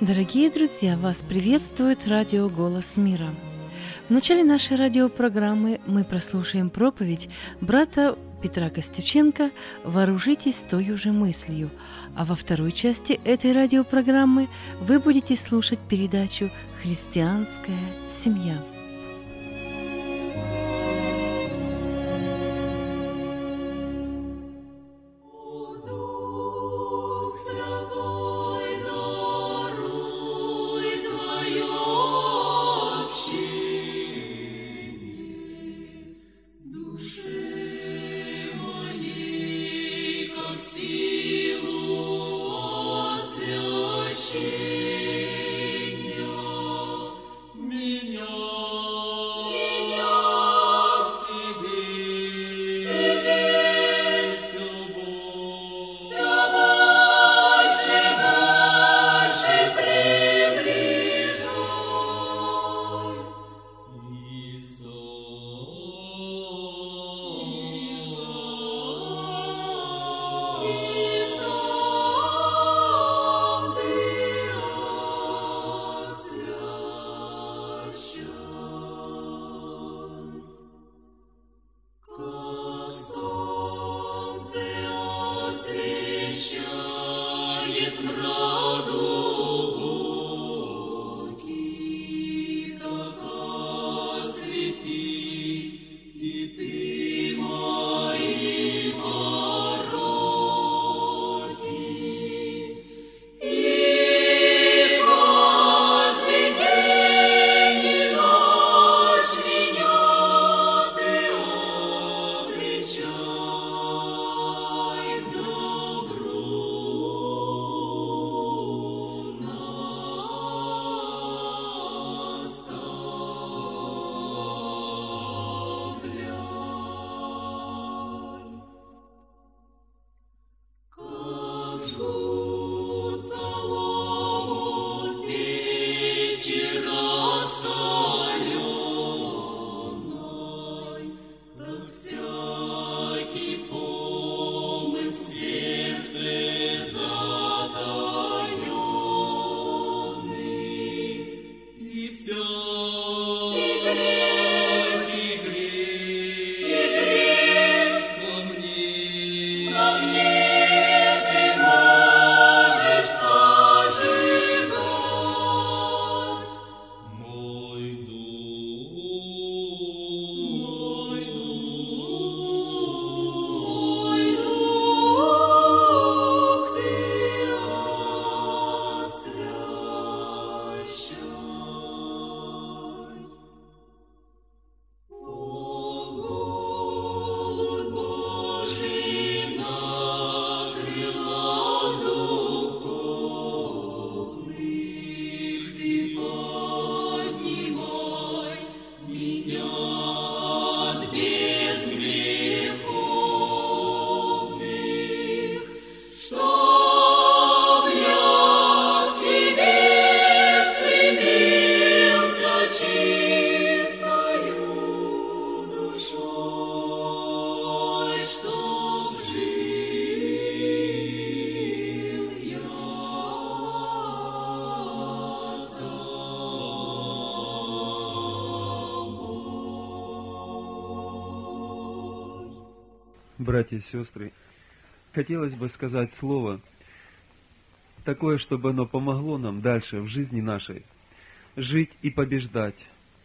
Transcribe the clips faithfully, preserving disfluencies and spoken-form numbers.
Дорогие друзья, вас приветствует радио «Голос мира». В начале нашей радиопрограммы мы прослушаем проповедь брата Петра Костюченко «Вооружитесь той же мыслью», а во второй части этой радиопрограммы вы будете слушать передачу «Христианская семья». Братья и сестры, хотелось бы сказать слово такое, чтобы оно помогло нам дальше в жизни нашей жить и побеждать.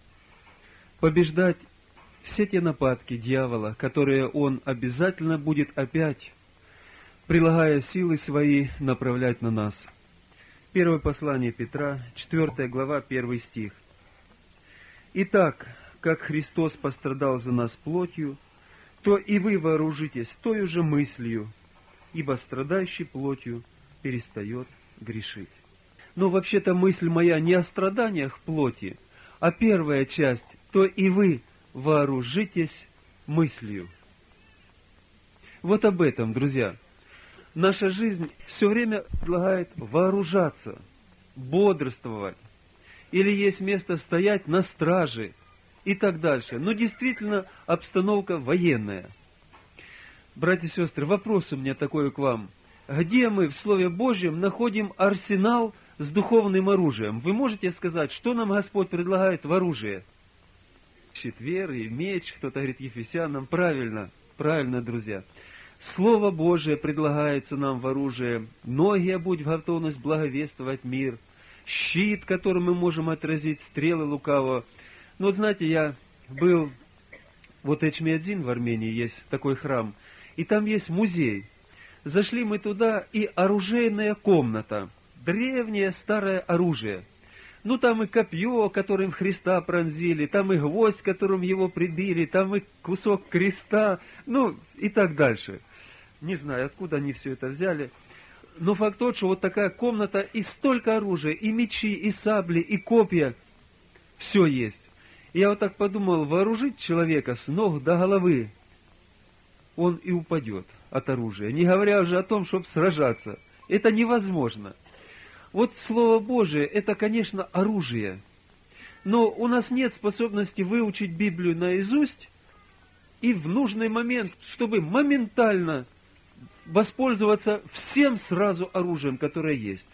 Побеждать все те нападки дьявола, которые он обязательно будет опять, прилагая силы свои, направлять на нас. Первое послание Петра, четвёртая глава, первый стих. «Итак, как Христос пострадал за нас плотью, то и вы вооружитесь той же мыслью, ибо страдающий плотью перестает грешить». Но вообще-то мысль моя не о страданиях плоти, а первая часть, то и вы вооружитесь мыслью. Вот об этом, друзья. Наша жизнь все время предлагает вооружаться, бодрствовать, или есть место стоять на страже, и так дальше. Но действительно обстановка военная. Братья и сестры, вопрос у меня такой к вам. Где мы в Слове Божьем находим арсенал с духовным оружием. Вы можете сказать, что нам Господь предлагает в оружие? Щит веры, меч, кто-то говорит Ефесянам. Правильно, правильно, друзья. Слово Божие предлагается нам в оружие. Ноги обуть в готовность благовествовать мир. Щит, которым мы можем отразить стрелы лукавого. Ну вот знаете, я был, вот Эчмиадзин в Армении есть такой храм, и там есть музей. Зашли мы туда, и оружейная комната. Древнее старое оружие. Ну, там и копье, которым Христа пронзили, там и гвоздь, которым его прибили, там и кусок креста, ну, и так дальше. Не знаю, откуда они все это взяли. Но факт тот, что вот такая комната, и столько оружия, и мечи, и сабли, и копья, все есть. И я вот так подумал, вооружить человека с ног до головы, он и упадет от оружия, не говоря уже о том, чтобы сражаться. Это невозможно. Вот Слово Божие, это, конечно, оружие. Но у нас нет способности выучить Библию наизусть и в нужный момент, чтобы моментально воспользоваться всем сразу оружием, которое есть.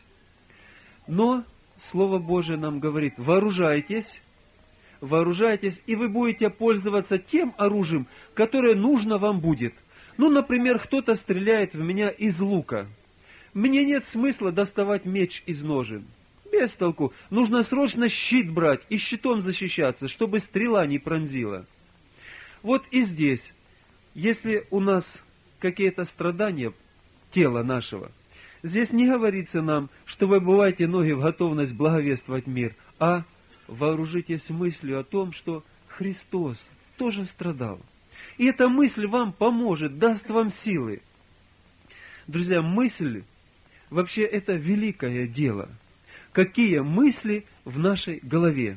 Но Слово Божие нам говорит, вооружайтесь, вооружайтесь, и вы будете пользоваться тем оружием, которое нужно вам будет. Ну, например, кто-то стреляет в меня из лука. Мне нет смысла доставать меч из ножен. Без толку. Нужно срочно щит брать и щитом защищаться, чтобы стрела не пронзила. Вот и здесь, если у нас какие-то страдания тела нашего, здесь не говорится нам, что вы обувайте ноги в готовность благовествовать мир, а вооружитесь мыслью о том, что Христос тоже страдал. И эта мысль вам поможет, даст вам силы. Друзья, мысль вообще это великое дело. Какие мысли в нашей голове?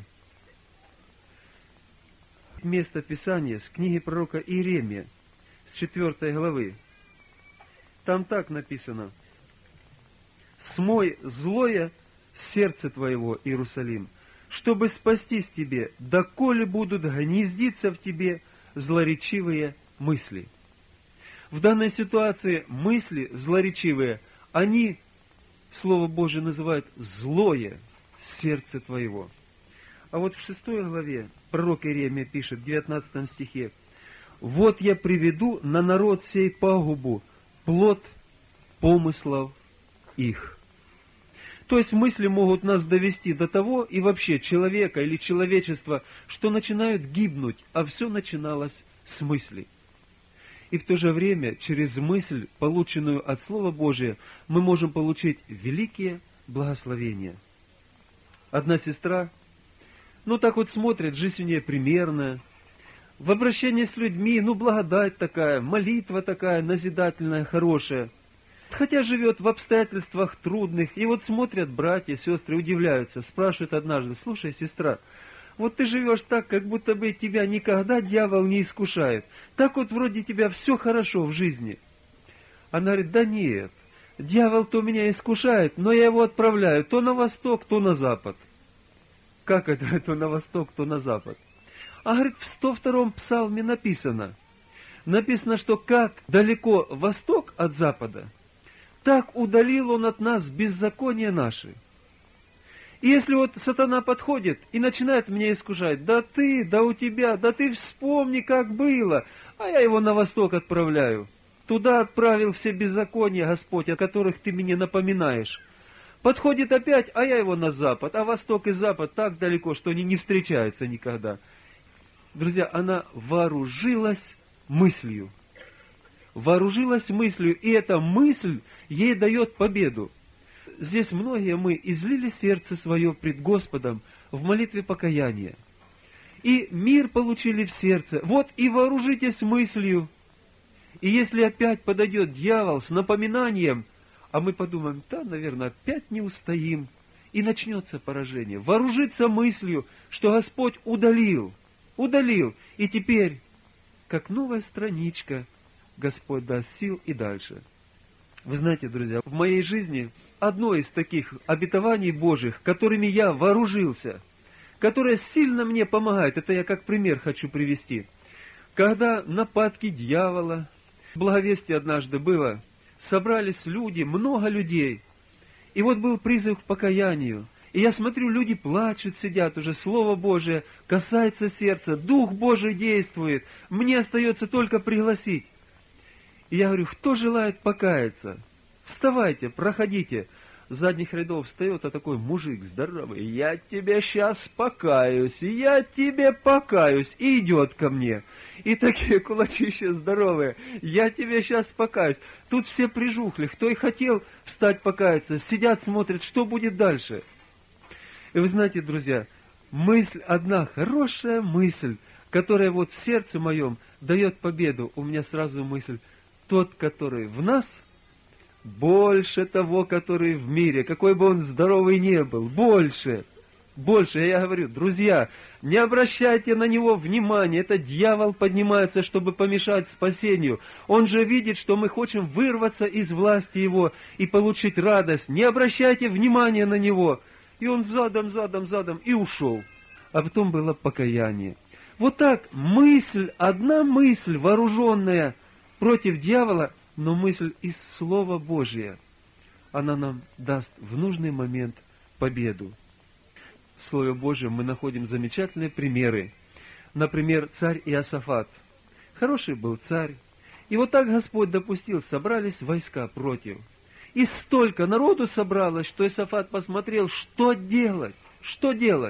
Место Писания с книги пророка Иеремия, с четвертой главы. Там так написано: «Смой злое сердце твоего, Иерусалим, чтобы спастись тебе, доколе будут гнездиться в тебе злоречивые мысли». В данной ситуации мысли злоречивые, они, Слово Божие называют злое сердце твоего. А вот в шестой главе пророк Иеремия пишет, в девятнадцатом стихе: «Вот я приведу на народ сей пагубу, плод помыслов их». То есть мысли могут нас довести до того, и вообще человека или человечество, что начинают гибнуть, а все начиналось с мысли. И в то же время, через мысль, полученную от Слова Божия, мы можем получить великие благословения. Одна сестра, ну так вот смотрит, жизнь у нее примерная, в обращении с людьми, ну благодать такая, молитва такая, назидательная, хорошая. Хотя живет в обстоятельствах трудных, и вот смотрят братья, сестры, удивляются, спрашивают однажды: «Слушай, сестра, вот ты живешь так, как будто бы тебя никогда дьявол не искушает. Так вот вроде тебя все хорошо в жизни». Она говорит: «Да нет, дьявол-то меня искушает, но я его отправляю то на восток, то на запад». Как это, то на восток, то на запад? А говорит, в сто втором псалме написано, написано, что как далеко восток от запада, так удалил он от нас беззаконие наши. И если вот сатана подходит и начинает меня искушать: «Да ты, да у тебя, да ты вспомни, как было», а я его на восток отправляю. Туда отправил все беззакония, Господь, о которых ты мне напоминаешь. Подходит опять, а я его на запад, а восток и запад так далеко, что они не встречаются никогда. Друзья, она вооружилась мыслью. Вооружилась мыслью, и эта мысль ей дает победу. Здесь многие мы излили сердце свое пред Господом в молитве покаяния. И мир получили в сердце. Вот и вооружитесь мыслью. И если опять подойдет дьявол с напоминанием, а мы подумаем: да, наверное, опять не устоим, и начнется поражение. Вооружиться мыслью, что Господь удалил, удалил, и теперь, как новая страничка, Господь даст сил и дальше. Вы знаете, друзья, в моей жизни одно из таких обетований Божьих, которыми я вооружился, которое сильно мне помогает, это я как пример хочу привести. Когда нападки дьявола, благовестие однажды было, собрались люди, много людей, И вот был призыв к покаянию. И я смотрю, люди плачут, сидят уже, Слово Божие касается сердца, Дух Божий действует. Мне остается только пригласить. И я говорю, кто желает покаяться? Вставайте, проходите. С задних рядов встает, а такой мужик здоровый. Я тебе сейчас покаюсь, я тебе покаюсь. И идет ко мне. И такие кулачища здоровые. Я тебе сейчас покаюсь. Тут все прижухли. Кто и хотел встать покаяться, сидят, смотрят, что будет дальше. И вы знаете, друзья, мысль одна, хорошая мысль, которая вот в сердце моем дает победу. У меня сразу мысль, тот, который в нас, больше того, который в мире, какой бы он здоровый не был, больше, больше. Я говорю, друзья, не обращайте на него внимания, это дьявол поднимается, чтобы помешать спасению. Он же видит, что мы хотим вырваться из власти его и получить радость. Не обращайте внимания на него. И он задом, задом, задом и ушел. А потом было покаяние. Вот так мысль, одна мысль вооруженная против дьявола, но мысль из Слова Божия, она нам даст в нужный момент победу. В Слове Божьем мы находим замечательные примеры. Например, царь Иосафат. Хороший был царь. И вот так Господь допустил, собрались войска против. И столько народу собралось, что Иосафат посмотрел, что делать, что делать.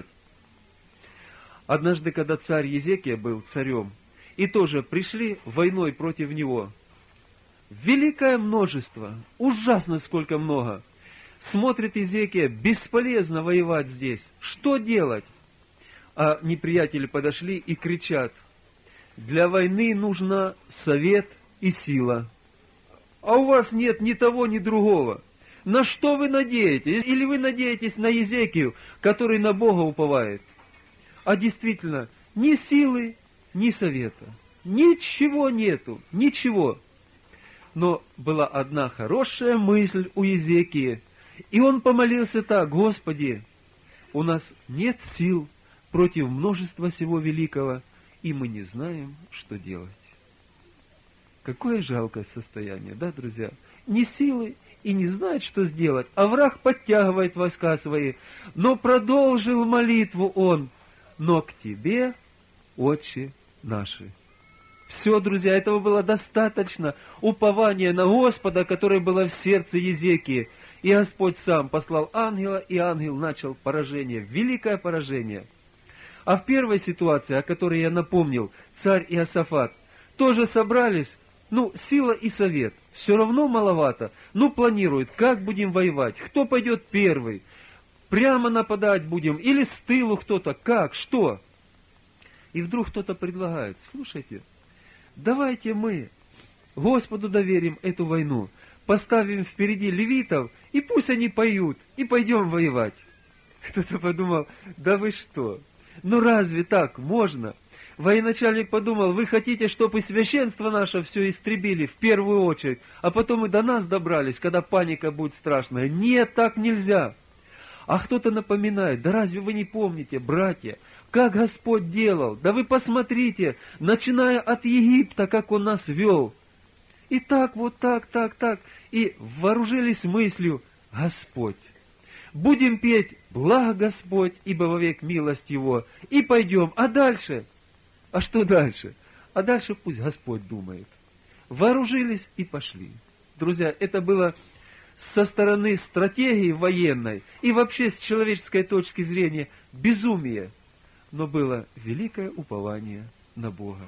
Однажды, когда царь Езекия был царем, и тоже пришли войной против него, великое множество, ужасно сколько много. Смотрит Езекия, бесполезно воевать здесь, что делать? А неприятели подошли и кричат, для войны нужна совет и сила. А у вас нет ни того, ни другого. На что вы надеетесь? Или вы надеетесь на Езекию, который на Бога уповает? А действительно, ни силы, ни совета. Ничего нету, ничего. Но была одна хорошая мысль у Езекии. И он помолился так, Господи, у нас нет сил против множества всего великого, и мы не знаем, что делать. Какое жалкое состояние, да, друзья? Ни силы и не знает, что сделать, а враг подтягивает войска свои. Но продолжил молитву он, но к Тебе, Отче наши. Все, друзья, этого было достаточно. Упование на Господа, которое было в сердце Езекии. И Господь сам послал ангела, и ангел начал поражение, великое поражение. А в первой ситуации, о которой я напомнил, царь Иосафат, тоже собрались. Ну, сила и совет. Все равно маловато. Ну, планируют, как будем воевать, кто пойдет первый. Прямо нападать будем, или с тылу кто-то, как, что. И вдруг кто-то предлагает, слушайте, давайте мы Господу доверим эту войну, поставим впереди левитов, и пусть они поют, и пойдем воевать. Кто-то подумал, да вы что, ну разве так можно? Военачальник подумал, вы хотите, чтобы и священство наше все истребили в первую очередь, а потом и до нас добрались, когда паника будет страшная. Нет, так нельзя. А кто-то напоминает, да разве вы не помните, братья, как Господь делал? Да вы посмотрите, начиная от Египта, как Он нас вел. И так, вот так, так, так. И вооружились мыслью, Господь. Будем петь, благо Господь, ибо вовек милость Его. И пойдем, а дальше... А что дальше? А дальше пусть Господь думает. Вооружились и пошли. Друзья, это было со стороны стратегии военной и вообще с человеческой точки зрения безумие. Но было великое упование на Бога.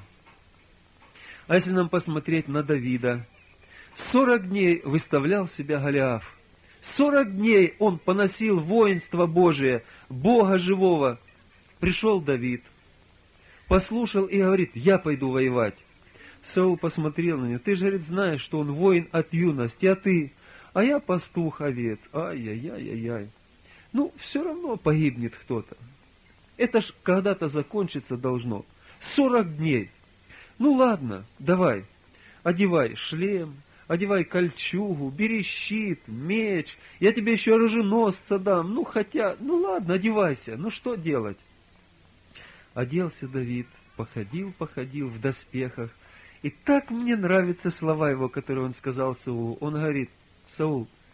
А если нам посмотреть на Давида, сорок дней выставлял себя Голиаф. Сорок дней он поносил воинство Божие, Бога живого. Пришел Давид, послушал и говорит, я пойду воевать. Саул посмотрел на него, ты же, говорит, знаешь, что он воин от юности, а ты? А я пастух овец. Ай-яй-яй-яй-яй. Ну, все равно погибнет кто-то. Это ж когда-то закончиться должно. Сорок дней. Ну ладно, давай, одевай шлем, одевай кольчугу, бери щит, меч, я тебе еще оруженосца дам, ну хотя, ну ладно, одевайся, ну что делать? Оделся Давид, походил, походил в доспехах. И так мне нравятся слова его, которые он сказал Саулу. Он говорит, Саул,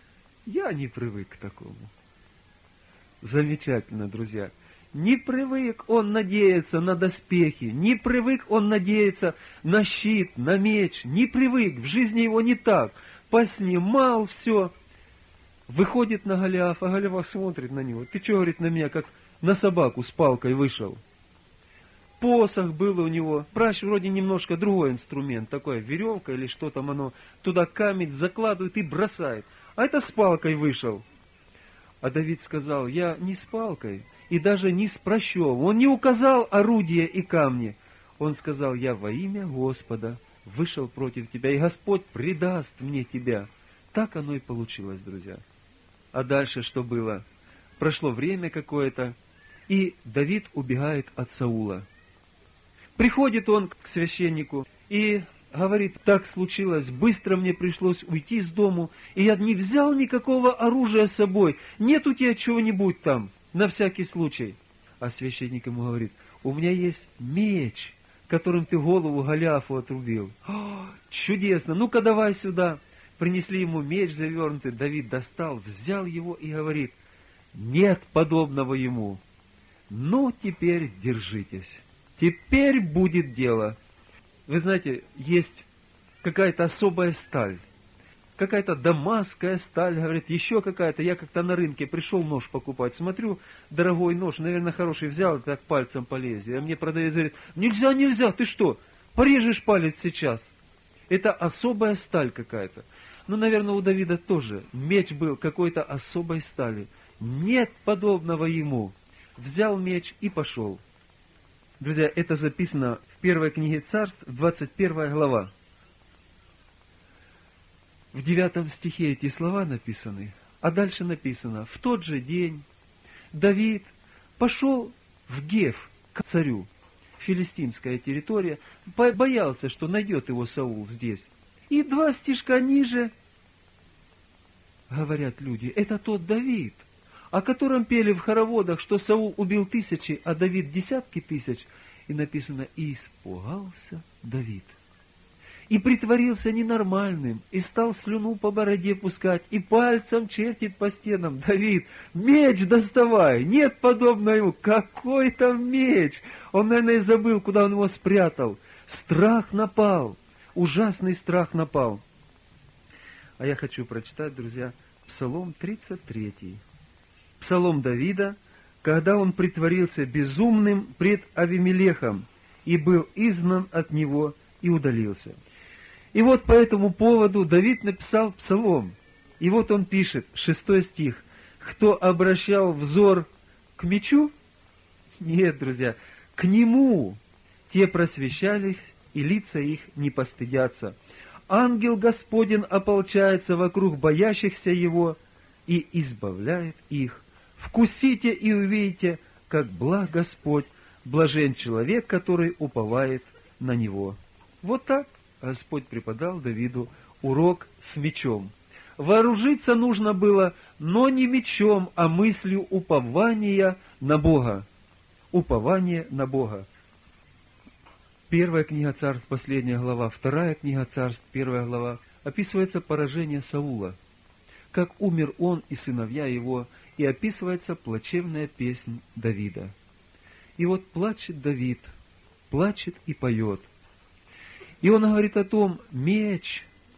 Я не привык к такому. Замечательно, друзья. Не привык он надеяться на доспехи, не привык он надеяться на щит, на меч, не привык, в жизни его не так. Поснимал все. Выходит на Голиафа, а Голиаф смотрит на него. Ты что, говорит, на меня, как на собаку с палкой вышел? Посох был у него, пращ вроде немножко другой инструмент, такая веревка или что там оно, туда камень закладывает и бросает. А это с палкой вышел. А Давид сказал, я не с палкой, и даже не с пращом. Он не указал орудие и камни. Он сказал, я во имя Господа вышел против тебя, и Господь предаст мне тебя. Так оно и получилось, друзья. А дальше что было? Прошло время какое-то, и Давид убегает от Саула. Приходит он к священнику и говорит, так случилось, быстро мне пришлось уйти с дому, и я не взял никакого оружия с собой. Нет у тебя чего-нибудь там, на всякий случай. А священник ему говорит, у меня есть меч, которым ты голову Голиафу отрубил. О, чудесно, ну-ка давай сюда. Принесли ему меч завернутый, Давид достал, взял его и говорит, нет подобного ему. Ну, теперь держитесь. Теперь будет дело. Вы знаете, есть какая-то особая сталь. Какая-то дамасская сталь, говорит, еще какая-то. Я как-то на рынке пришел нож покупать. Смотрю, дорогой нож, наверное, хороший, взял, так пальцем полез. А мне продавец говорит, нельзя, нельзя, ты что, порежешь палец сейчас. Это особая сталь какая-то. Ну, наверное, у Давида тоже меч был какой-то особой стали. Нет подобного ему. Взял меч и пошел. Друзья, это записано в первой книге Царств, двадцать первая глава. В девятом стихе эти слова написаны, а дальше написано, в тот же день Давид пошел в Геф к царю, филистимская территория, боялся, что найдет его Саул здесь. И два стишка ниже говорят люди, это тот Давид, о котором пели в хороводах, что Саул убил тысячи, а Давид десятки тысяч. И написано, и испугался Давид. И притворился ненормальным, и стал слюну по бороде пускать, и пальцем чертит по стенам. Давид, меч доставай, нет подобного ему. Какой там меч? Он, наверное, и забыл, куда он его спрятал. Страх напал, ужасный страх напал. А я хочу прочитать, друзья, Псалом тридцать третий. Псалом Давида, когда он притворился безумным пред Авимелехом и был изгнан от него и удалился. И вот по этому поводу Давид написал псалом. И вот он пишет, шестой стих. Кто обращал взор к мечу? Нет, друзья, к нему те просвещались, и лица их не постыдятся. Ангел Господень ополчается вокруг боящихся его и избавляет их. Вкусите и увидите, как благ Господь, блажен человек, который уповает на Него. Вот так Господь преподал Давиду урок с мечом. Вооружиться нужно было, но не мечом, а мыслью упования на Бога. Упование на Бога. Первая книга Царств, последняя глава, вторая книга Царств, первая глава, описывается поражение Саула, как умер он и сыновья его, и описывается плачевная песнь Давида. И вот плачет Давид, плачет и поет. И он говорит о том, меч,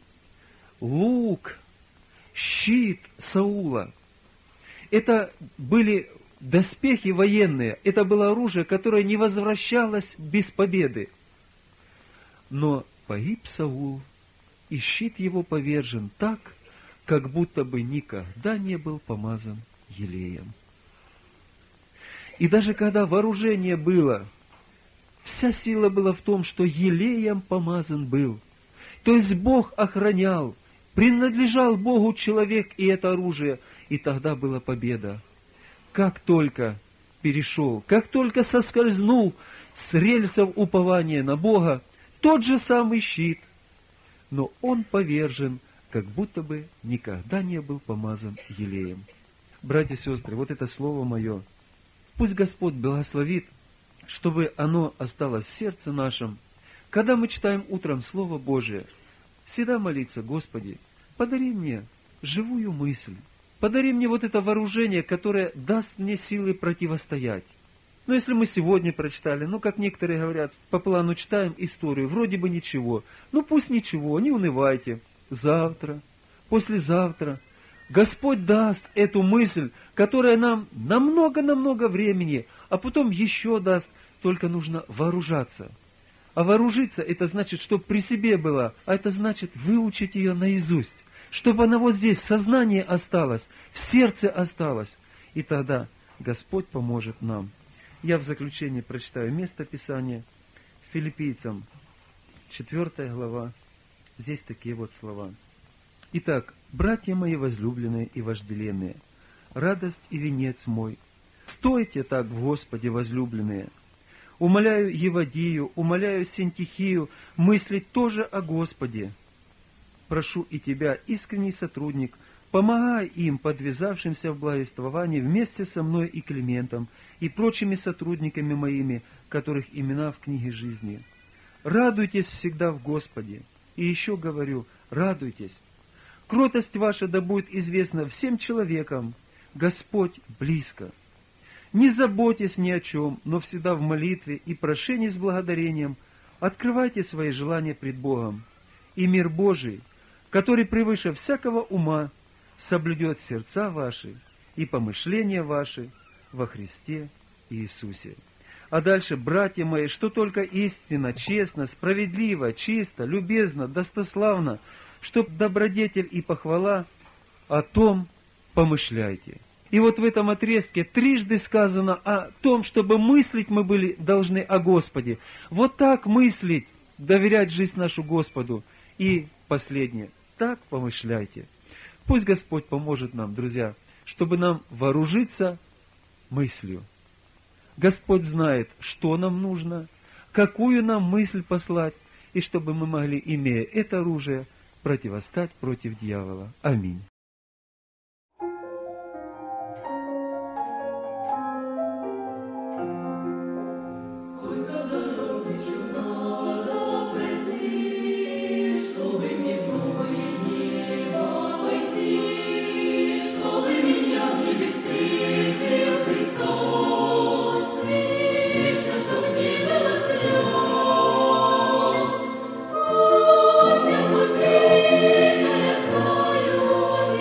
лук, щит Саула. Это были доспехи военные, это было оружие, которое не возвращалось без победы. Но погиб Саул, и щит его повержен так, как будто бы никогда не был помазан елеем. И даже когда вооружение было, вся сила была в том, что елеем помазан был. То есть Бог охранял, принадлежал Богу человек и это оружие, и тогда была победа. Как только перешел, как только соскользнул с рельсов упования на Бога, тот же самый щит, но он повержен, как будто бы никогда не был помазан елеем. Братья и сестры, вот это слово мое, пусть Господь благословит, чтобы оно осталось в сердце нашем. Когда мы читаем утром Слово Божие, всегда молиться, Господи, подари мне живую мысль, подари мне вот это вооружение, которое даст мне силы противостоять. Но если мы сегодня прочитали, ну, как некоторые говорят, по плану читаем историю, вроде бы ничего. Ну, пусть ничего, не унывайте. Завтра, послезавтра Господь даст эту мысль, которая нам намного-намного времени, а потом еще даст, только нужно вооружаться. А вооружиться, это значит, чтобы при себе была, а это значит выучить ее наизусть, чтобы она вот здесь, в сознании осталась, в сердце осталась, и тогда Господь поможет нам. Я в заключение прочитаю место Писания Филиппийцам, четвёртая глава, здесь такие вот слова. Итак, братья мои возлюбленные и вожделенные, радость и венец мой, стойте так в Господе, возлюбленные. Умоляю Еводию, умоляю Синтихию мыслить тоже о Господе. Прошу и тебя, искренний сотрудник, помогай им, подвязавшимся в благовествовании, вместе со мной и Климентом, и прочими сотрудниками моими, которых имена в книге жизни. Радуйтесь всегда в Господе. И еще говорю, радуйтесь. Кротость ваша да будет известна всем человекам. Господь близко. Не заботьтесь ни о чем, но всегда в молитве и прошении с благодарением открывайте свои желания пред Богом. И мир Божий, который превыше всякого ума, соблюдет сердца ваши и помышления ваши во Христе Иисусе. А дальше, братья мои, что только истинно, честно, справедливо, чисто, любезно, достославно, чтоб добродетель и похвала, о том помышляйте. И вот в этом отрезке трижды сказано о том, чтобы мыслить мы были должны о Господе. Вот так мыслить, доверять жизнь нашу Господу. И последнее, так помышляйте. Пусть Господь поможет нам, друзья, чтобы нам вооружиться мыслью. Господь знает, что нам нужно, какую нам мысль послать, и чтобы мы могли, имея это оружие, противостать против дьявола. Аминь. Знаю,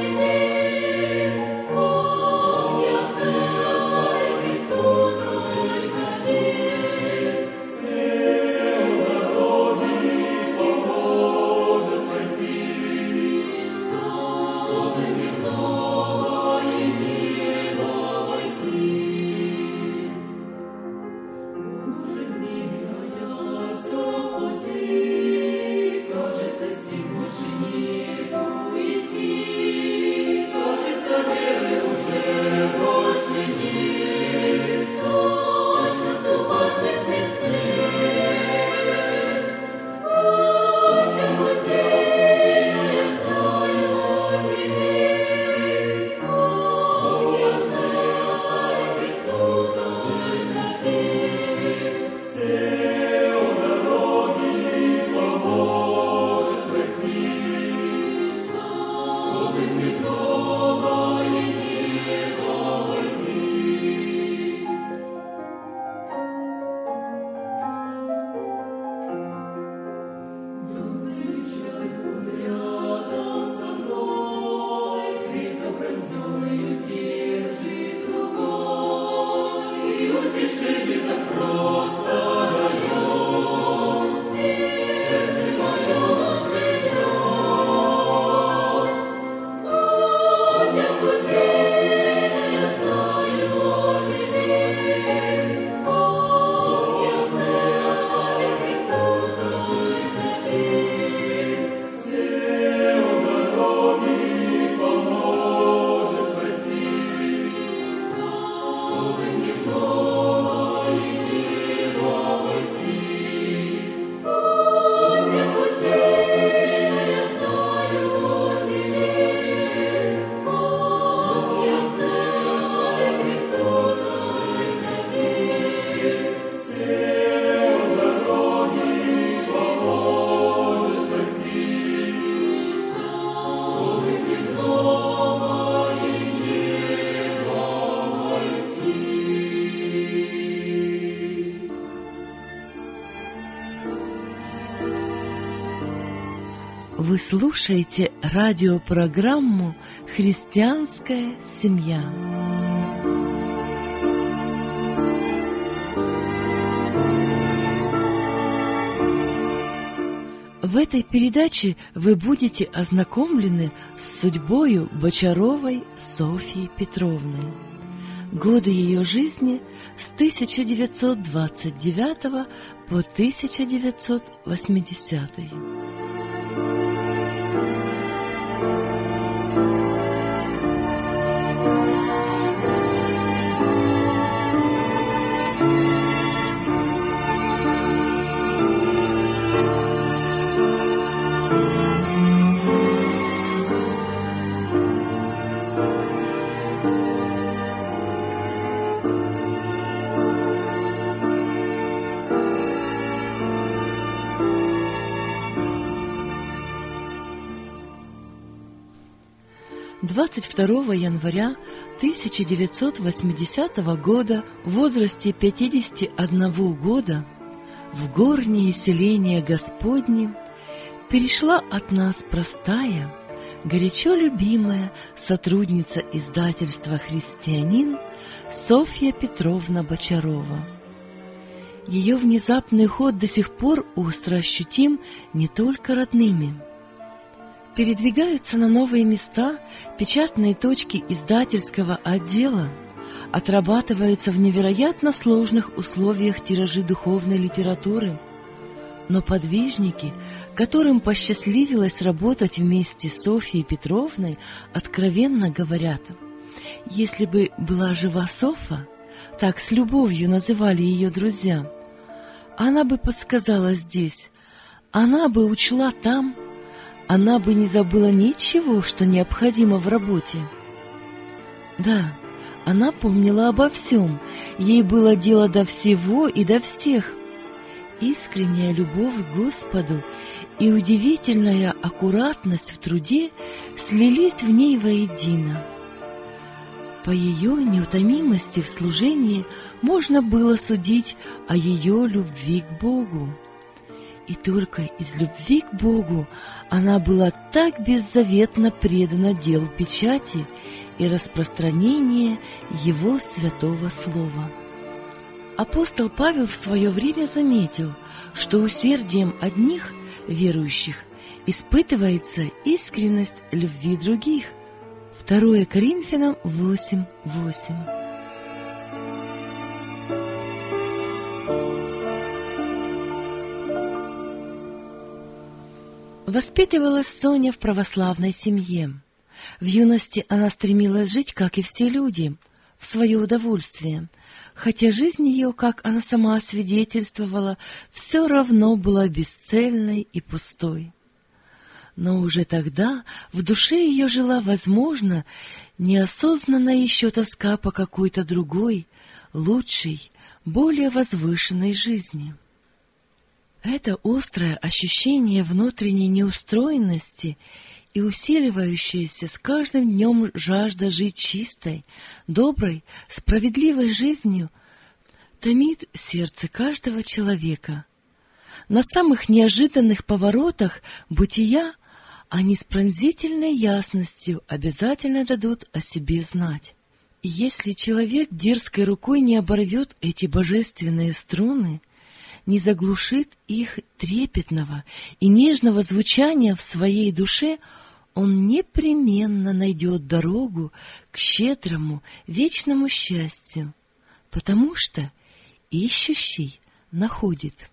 Вы слушаете радиопрограмму «Христианская семья». В этой передаче вы будете ознакомлены с судьбою Бочаровой Софьи Петровны. Годы ее жизни с тысяча девятьсот двадцать девятого по тысяча девятьсот восьмидесятый. двадцать второго января тысяча девятьсот восьмидесятого года в возрасте пятидесяти одного года в горнее селение Господне перешла от нас простая, горячо любимая сотрудница издательства «Христианин» Софья Петровна Бочарова. Ее внезапный уход до сих пор остро ощутим не только родными. Передвигаются на новые места печатные точки издательского отдела, отрабатываются в невероятно сложных условиях тиражи духовной литературы. Но подвижники, которым посчастливилось работать вместе с Софьей Петровной, откровенно говорят: если бы была жива Софа, так с любовью называли ее друзья, она бы подсказала здесь, она бы учла там, она бы не забыла ничего, что необходимо в работе. Да, она помнила обо всем, ей было дело до всего и до всех. Искренняя любовь к Господу и удивительная аккуратность в труде слились в ней воедино. По ее неутомимости в служении можно было судить о ее любви к Богу. И только из любви к Богу она была так беззаветно предана делу печати и распространения Его святого Слова. Апостол Павел в свое время заметил, что усердием одних верующих испытывается искренность любви других. второе Коринфянам восемь восемь. Воспитывалась Соня в православной семье. В юности она стремилась жить, как и все люди, в свое удовольствие, хотя жизнь ее, как она сама свидетельствовала, все равно была бесцельной и пустой. Но уже тогда в душе ее жила, возможно, неосознанная еще тоска по какой-то другой, лучшей, более возвышенной жизни. Это острое ощущение внутренней неустроенности и усиливающаяся с каждым днем жажда жить чистой, доброй, справедливой жизнью томит сердце каждого человека. На самых неожиданных поворотах бытия они с пронзительной ясностью обязательно дадут о себе знать. И если человек дерзкой рукой не оборвет эти божественные струны, не заглушит их трепетного и нежного звучания в своей душе, он непременно найдет дорогу к щедрому, вечному счастью, потому что ищущий находит.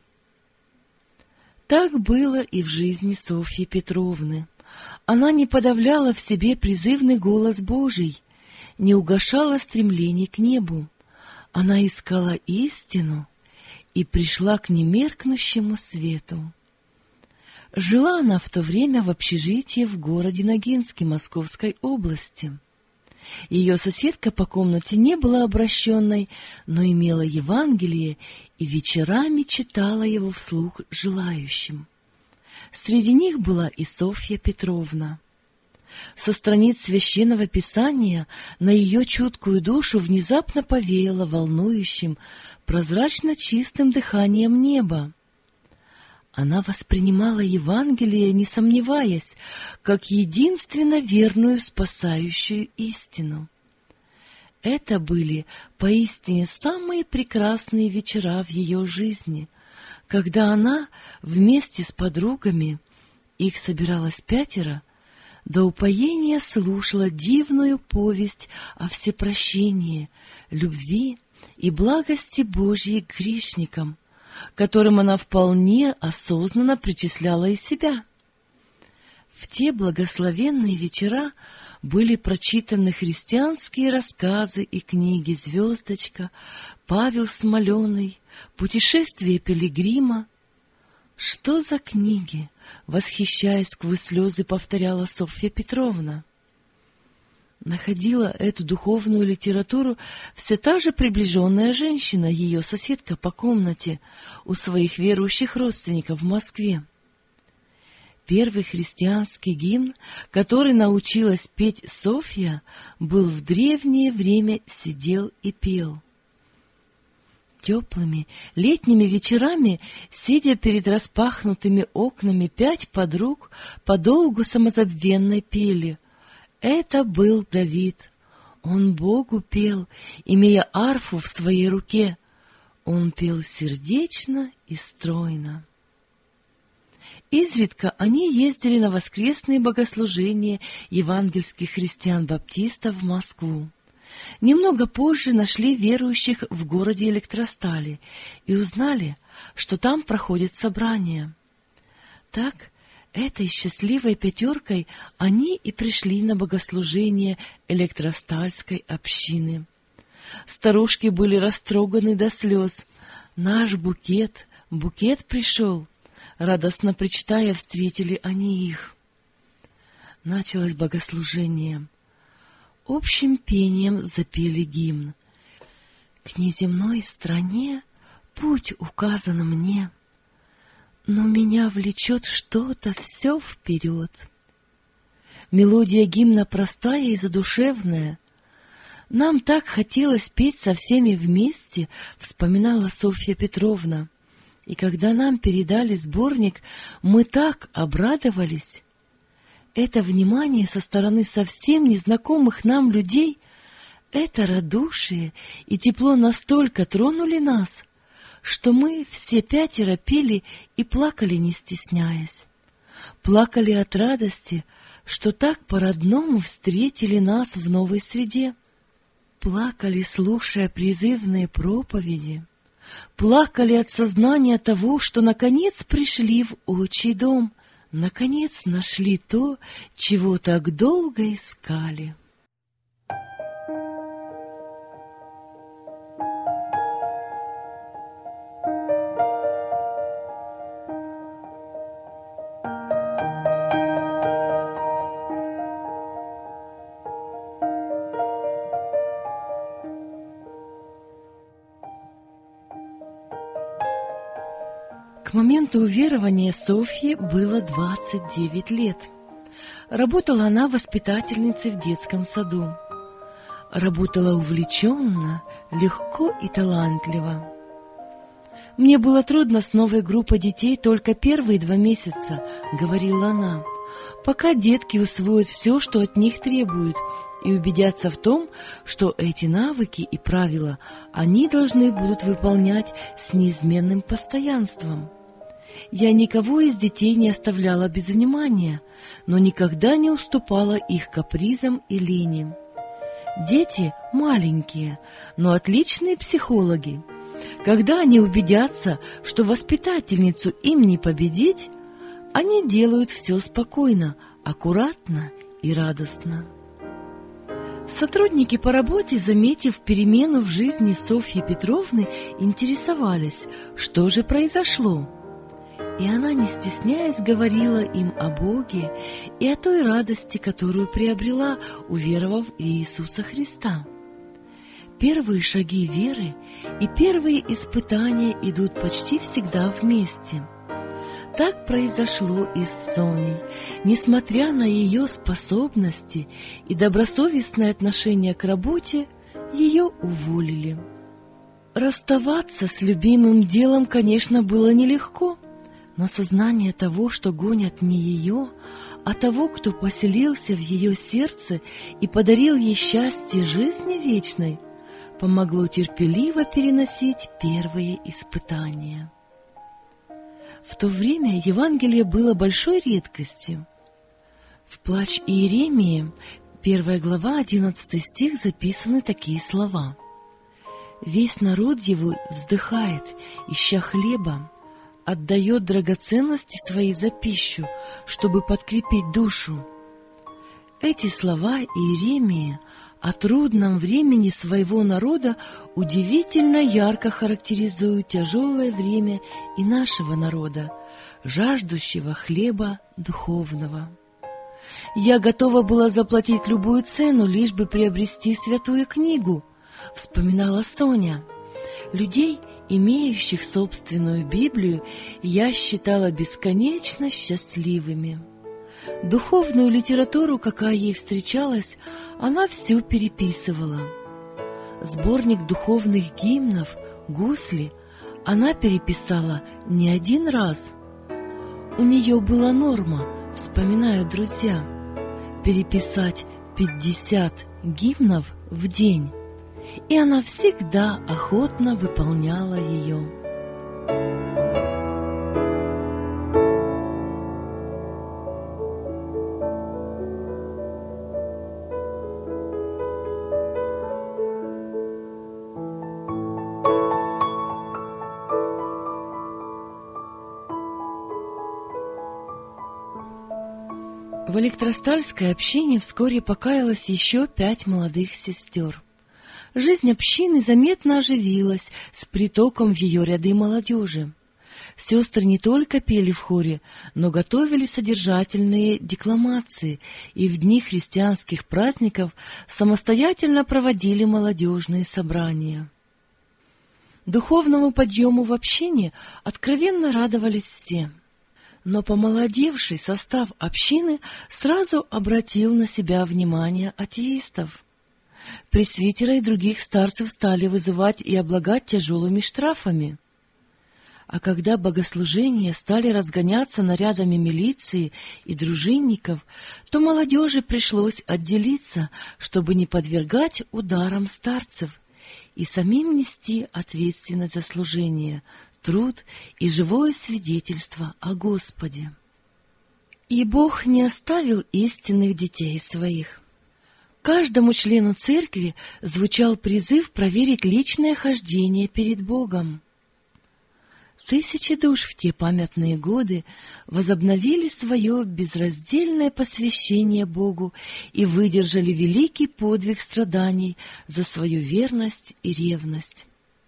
Так было и в жизни Софьи Петровны. Она не подавляла в себе призывный голос Божий, не угашала стремлений к небу. Она искала истину и пришла к немеркнущему свету. Жила она в то время в общежитии в городе Ногинске Московской области. Ее соседка по комнате не была обращенной, но имела Евангелие и вечерами читала его вслух желающим. Среди них была и Софья Петровна. Со страниц Священного Писания на ее чуткую душу внезапно повеяло волнующим, прозрачно чистым дыханием неба. Она воспринимала Евангелие, не сомневаясь, как единственно верную спасающую истину. Это были поистине самые прекрасные вечера в ее жизни, когда она вместе с подругами, их собиралось пятеро, до упоения слушала дивную повесть о всепрощении, любви и благости Божьей к грешникам, которым она вполне осознанно причисляла и себя. В те благословенные вечера были прочитаны христианские рассказы и книги «Звездочка», «Павел Смоленый», «Путешествие пилигрима». «Что за книги?» — восхищаясь сквозь слезы, повторяла Софья Петровна. Находила эту духовную литературу все та же приближенная женщина, ее соседка по комнате, у своих верующих родственников в Москве. Первый христианский гимн, который научилась петь Софья, был в древнее время «Сидел и пел». Теплыми летними вечерами, сидя перед распахнутыми окнами, пять подруг подолгу самозабвенно пели. Это был Давид. Он Богу пел, имея арфу в своей руке. Он пел сердечно и стройно. Изредка они ездили на воскресные богослужения евангельских христиан-баптистов в Москву. Немного позже нашли верующих в городе Электростали и узнали, что там проходят собрания. Так, этой счастливой пятеркой они и пришли на богослужение Электростальской общины. Старушки были растроганы до слез. «Наш букет, букет пришел!» Радостно причитая, встретили они их. Началось богослужение. Общим пением запели гимн. «К неземной стране путь указан мне, но меня влечет что-то все вперед». Мелодия гимна простая и задушевная. Нам так хотелось петь со всеми вместе, вспоминала Софья Петровна. И когда нам передали сборник, мы так обрадовались. Это внимание со стороны совсем незнакомых нам людей, это радушие и тепло настолько тронули нас, что мы все пятеро пели и плакали, не стесняясь. Плакали от радости, что так по-родному встретили нас в новой среде. Плакали, слушая призывные проповеди. Плакали от сознания того, что наконец пришли в отчий дом, наконец нашли то, чего так долго искали. К моменту уверования Софье было двадцать девять лет. Работала она воспитательницей в детском саду. Работала увлеченно, легко и талантливо. «Мне было трудно с новой группой детей только первые два месяца», — говорила она, «пока детки усвоят все, что от них требуют, и убедятся в том, что эти навыки и правила они должны будут выполнять с неизменным постоянством. Я никого из детей не оставляла без внимания, но никогда не уступала их капризам и лени. Дети маленькие, но отличные психологи. Когда они убедятся, что воспитательницу им не победить, они делают все спокойно, аккуратно и радостно». Сотрудники по работе, заметив перемену в жизни Софьи Петровны, интересовались, что же произошло. И она, не стесняясь, говорила им о Боге и о той радости, которую приобрела, уверовав в Иисуса Христа. Первые шаги веры и первые испытания идут почти всегда вместе. Так произошло и с Соней. Несмотря на ее способности и добросовестное отношение к работе, ее уволили. Расставаться с любимым делом, конечно, было нелегко. Но сознание того, что гонят не ее, а того, кто поселился в ее сердце и подарил ей счастье жизни вечной, помогло терпеливо переносить первые испытания. В то время Евангелие было большой редкостью. В «Плач Иеремии», первая глава, одиннадцатый стих, записаны такие слова: «Весь народ его вздыхает, ища хлеба, отдает драгоценности свои за пищу, чтобы подкрепить душу». Эти слова Иеремии о трудном времени своего народа удивительно ярко характеризуют тяжелое время и нашего народа, жаждущего хлеба духовного. «Я готова была заплатить любую цену, лишь бы приобрести святую книгу», — вспоминала Соня. Людей, имеющих собственную Библию, я считала бесконечно счастливыми. Духовную литературу, какая ей встречалась, она всю переписывала. Сборник духовных гимнов «Гусли» она переписала не один раз. У нее была норма, вспоминают друзья, переписать пятьдесят гимнов в день, и она всегда охотно выполняла ее. В электростальской общине вскоре покаялось еще пять молодых сестер. Жизнь общины заметно оживилась с притоком в ее ряды молодежи. Сестры не только пели в хоре, но готовили содержательные декламации и в дни христианских праздников самостоятельно проводили молодежные собрания. Духовному подъему в общине откровенно радовались все. Но помолодевший состав общины сразу обратил на себя внимание атеистов. Пресвитера и других старцев стали вызывать и облагать тяжелыми штрафами. А когда богослужения стали разгоняться нарядами милиции и дружинников, то молодежи пришлось отделиться, чтобы не подвергать ударам старцев и самим нести ответственность за служение, труд и живое свидетельство о Господе. И Бог не оставил истинных детей своих. Каждому члену церкви звучал призыв проверить личное хождение перед Богом. Тысячи душ в те памятные годы возобновили свое безраздельное посвящение Богу и выдержали великий подвиг страданий за свою верность и ревность.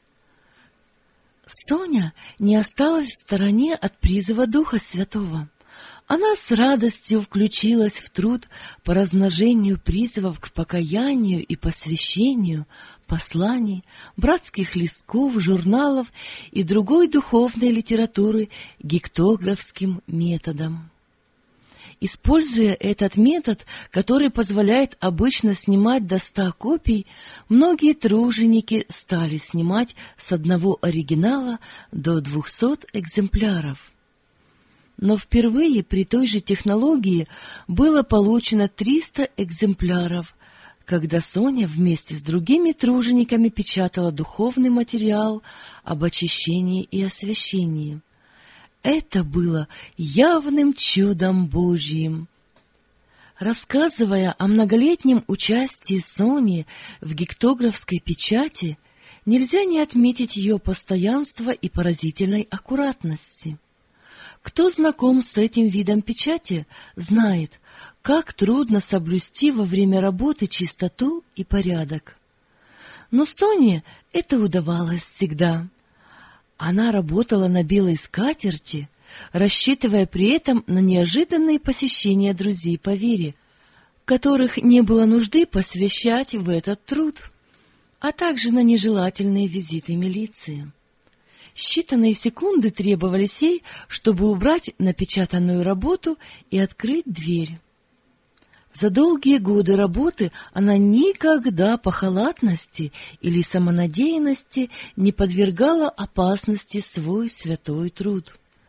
Соня не осталась в стороне от призыва Духа Святого. Она с радостью включилась в труд по размножению призывов к покаянию и посвящению, посланий, братских листков, журналов и другой духовной литературы гектографским методом. Используя этот метод, который позволяет обычно снимать до ста копий, многие труженики стали снимать с одного оригинала до двухсот экземпляров. Но впервые при той же технологии было получено триста экземпляров, когда Соня вместе с другими тружениками печатала духовный материал об очищении и освящении. Это было явным чудом Божьим. Рассказывая о многолетнем участии Сони в гектографской печати, нельзя не отметить ее постоянства и поразительной аккуратности. Кто знаком с этим видом печати, знает, как трудно соблюсти во время работы чистоту и порядок. Но Соне это удавалось всегда. Она работала на белой скатерти, рассчитывая при этом на неожиданные посещения друзей по вере, которых не было нужды посвящать в этот труд, а также на нежелательные визиты милиции. Считанные секунды требовались ей, чтобы убрать напечатанную работу и открыть дверь. За долгие годы работы она никогда по халатности или самонадеянности не подвергала опасности свой святой труд.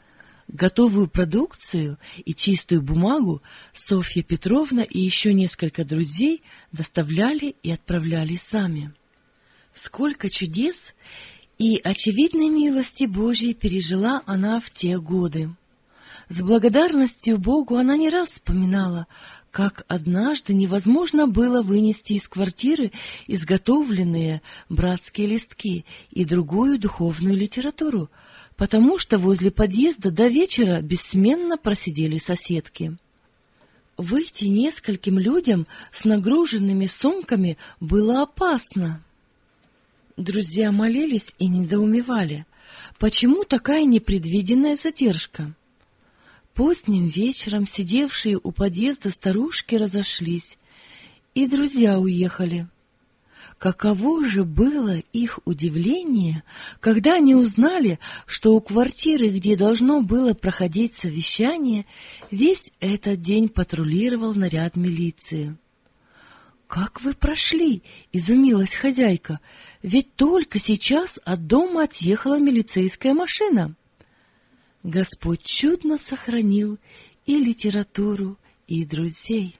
Готовую продукцию и чистую бумагу Софья Петровна и еще несколько друзей доставляли и отправляли сами. Сколько чудес и очевидной милости Божьей пережила она в те годы. С благодарностью Богу она не раз вспоминала, как однажды невозможно было вынести из квартиры изготовленные братские листки и другую духовную литературу, потому что возле подъезда до вечера бессменно просидели соседки. Выйти нескольким людям с нагруженными сумками было опасно. Друзья молились и недоумевали, почему такая непредвиденная задержка. Поздним вечером сидевшие у подъезда старушки разошлись, и друзья уехали. Каково же было их удивление, когда они узнали, что у квартиры, где должно было проходить совещание, весь этот день патрулировал наряд милиции. «Как вы прошли?» — изумилась хозяйка. «Ведь только сейчас от дома отъехала милицейская машина». Господь чудно сохранил и литературу, и друзей.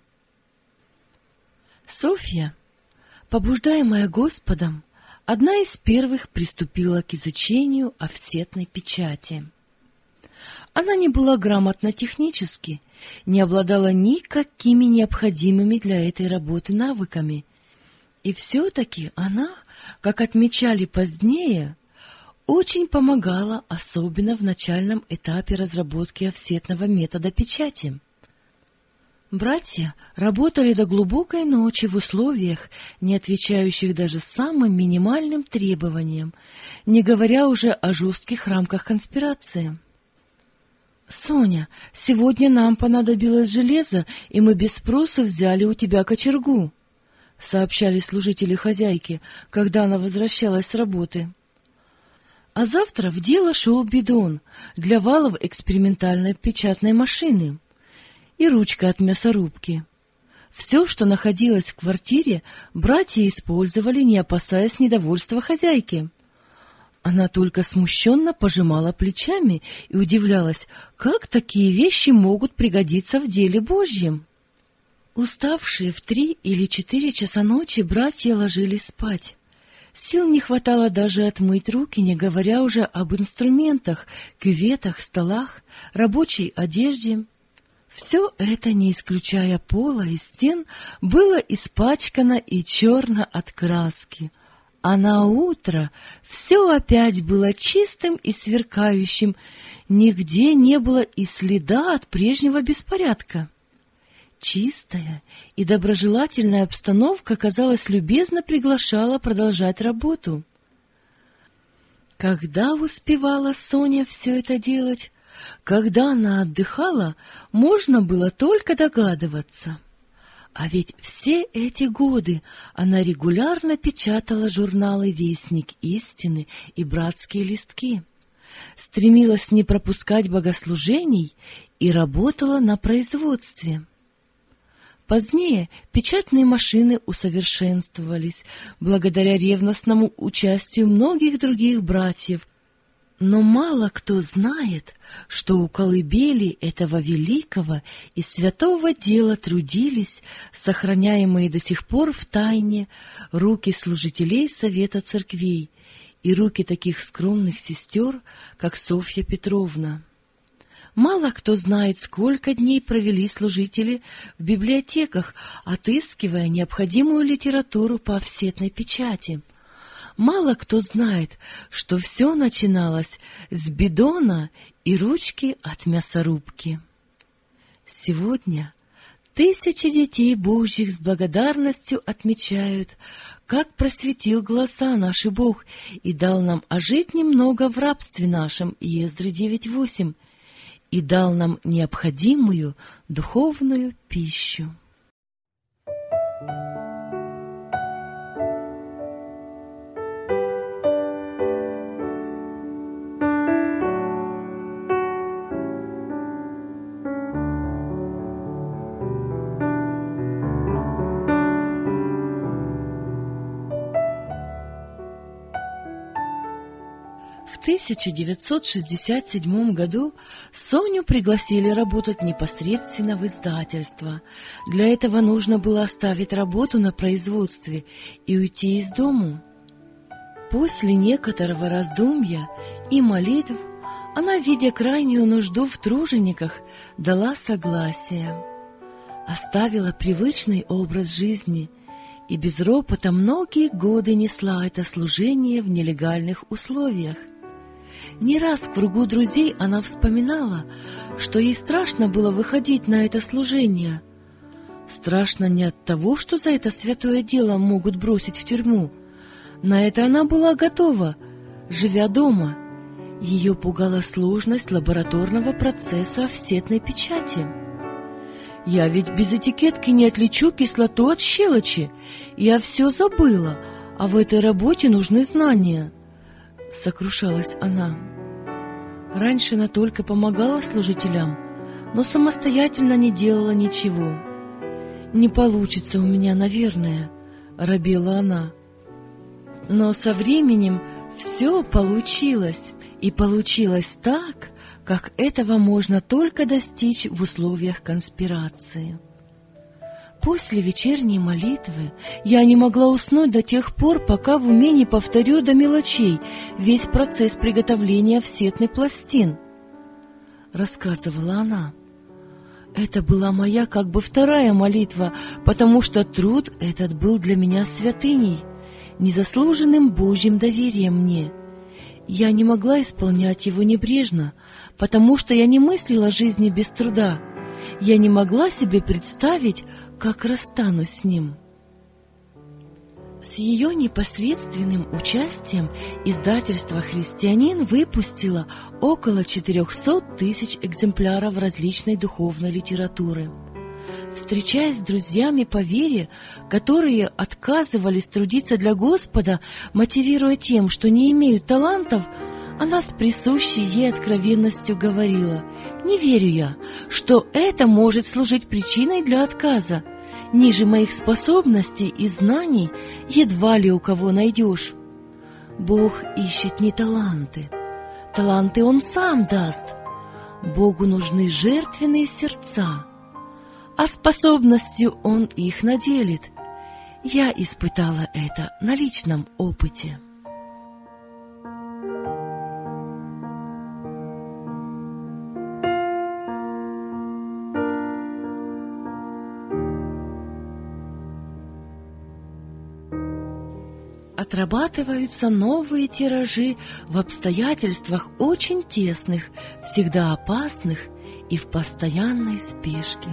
Софья, побуждаемая Господом, одна из первых приступила к изучению офсетной печати. Она не была грамотна технически, не обладала никакими необходимыми для этой работы навыками. И все-таки она, как отмечали позднее, очень помогала, особенно в начальном этапе разработки офсетного метода печати. Братья работали до глубокой ночи в условиях, не отвечающих даже самым минимальным требованиям, не говоря уже о жестких рамках конспирации. «Соня, сегодня нам понадобилось железо, и мы без спроса взяли у тебя кочергу», — сообщали служители хозяйки, когда она возвращалась с работы. А завтра в дело шел бидон для валов экспериментальной печатной машины и ручка от мясорубки. Все, что находилось в квартире, братья использовали, не опасаясь недовольства хозяйки. Она только смущенно пожимала плечами и удивлялась, как такие вещи могут пригодиться в деле Божьем. Уставшие в три или четыре часа ночи братья ложились спать. Сил не хватало даже отмыть руки, не говоря уже об инструментах, кюветах, столах, рабочей одежде. Все это, не исключая пола и стен, было испачкано и черно от краски. А на утро все опять было чистым и сверкающим, нигде не было и следа от прежнего беспорядка. Чистая и доброжелательная обстановка, казалось, любезно приглашала продолжать работу. Когда успевала Соня все это делать, когда она отдыхала, можно было только догадываться. А ведь все эти годы она регулярно печатала журналы «Вестник истины» и «Братские листки», стремилась не пропускать богослужений и работала на производстве. Позднее печатные машины усовершенствовались благодаря ревностному участию многих других братьев, но мало кто знает, что у колыбели этого великого и святого дела трудились, сохраняемые до сих пор в тайне, руки служителей Совета Церквей и руки таких скромных сестер, как Софья Петровна. Мало кто знает, сколько дней провели служители в библиотеках, отыскивая необходимую литературу по офсетной печати. Мало кто знает, что все начиналось с бидона и ручки от мясорубки. Сегодня тысячи детей Божьих с благодарностью отмечают, как просветил глаза наш Бог и дал нам ожить немного в рабстве нашем, Ездры девять восемь, и дал нам необходимую духовную пищу. В тысяча девятьсот шестьдесят седьмом году Соню пригласили работать непосредственно в издательство. Для этого нужно было оставить работу на производстве и уйти из дому. После некоторого раздумья и молитв она, видя крайнюю нужду в тружениках, дала согласие. Оставила привычный образ жизни и без ропота многие годы несла это служение в нелегальных условиях. Не раз в кругу друзей она вспоминала, что ей страшно было выходить на это служение. Страшно не от того, что за это святое дело могут бросить в тюрьму. На это она была готова, живя дома. Ее пугала сложность лабораторного процесса офсетной печати. «Я ведь без этикетки не отличу кислоту от щелочи. Я все забыла, а в этой работе нужны знания», — сокрушалась она. Раньше она только помогала служителям, но самостоятельно не делала ничего. «Не получится у меня, наверное», — робела она. Но со временем все получилось. И получилось так, как этого можно только достичь в условиях конспирации. После вечерней молитвы я не могла уснуть до тех пор, пока в уме не повторю до мелочей весь процесс приготовления офсетных пластин, — рассказывала она. Это была моя как бы вторая молитва, потому что труд этот был для меня святыней, незаслуженным Божьим доверием мне. Я не могла исполнять его небрежно, потому что я не мыслила жизни без труда. Я не могла себе представить, как расстанусь с ним. С ее непосредственным участием издательство «Христианин» выпустило около четырехсот тысяч экземпляров различной духовной литературы. Встречаясь с друзьями по вере, которые отказывались трудиться для Господа, мотивируя тем, что не имеют талантов, она с присущей ей откровенностью говорила: «Не верю я, что это может служить причиной для отказа. Ниже моих способностей и знаний едва ли у кого найдешь. Бог ищет не таланты. Таланты Он сам даст. Богу нужны жертвенные сердца, а способностью Он их наделит. Я испытала это на личном опыте». Отрабатываются новые тиражи в обстоятельствах очень тесных, всегда опасных и в постоянной спешке.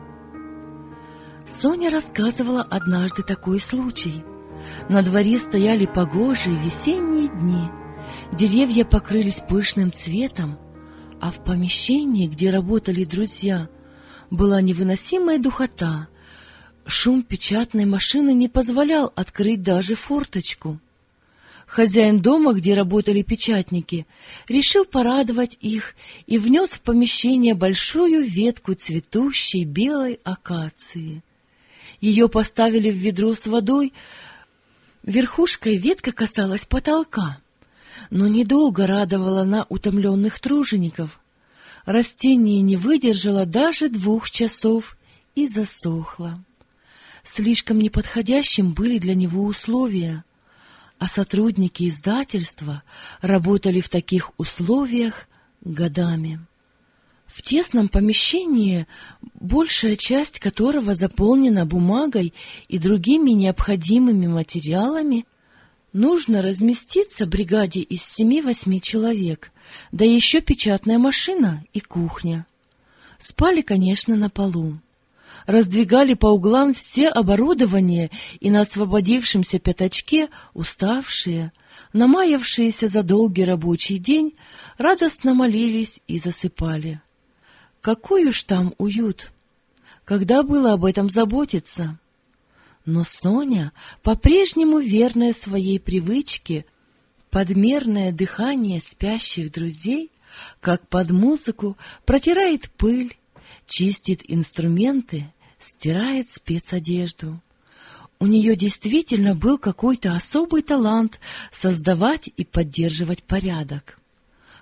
Соня рассказывала однажды такой случай. На дворе стояли погожие весенние дни, деревья покрылись пышным цветом, а в помещении, где работали друзья, была невыносимая духота. Шум печатной машины не позволял открыть даже форточку. Хозяин дома, где работали печатники, решил порадовать их и внес в помещение большую ветку цветущей белой акации. Ее поставили в ведро с водой, верхушкой ветка касалась потолка, но недолго радовала она утомленных тружеников. Растение не выдержало даже двух часов и засохло. Слишком неподходящим были для него условия, а сотрудники издательства работали в таких условиях годами. В тесном помещении, большая часть которого заполнена бумагой и другими необходимыми материалами, нужно разместиться бригаде из семи-восьми человек, да еще печатная машина и кухня. Спали, конечно, на полу. Раздвигали по углам все оборудование, и на освободившемся пятачке уставшие, намаявшиеся за долгий рабочий день, радостно молились и засыпали. Какой уж там уют! Когда было об этом заботиться? Но Соня, по-прежнему верная своей привычке, подмерное дыхание спящих друзей, как под музыку, протирает пыль, чистит инструменты, стирает спецодежду. У нее действительно был какой-то особый талант создавать и поддерживать порядок.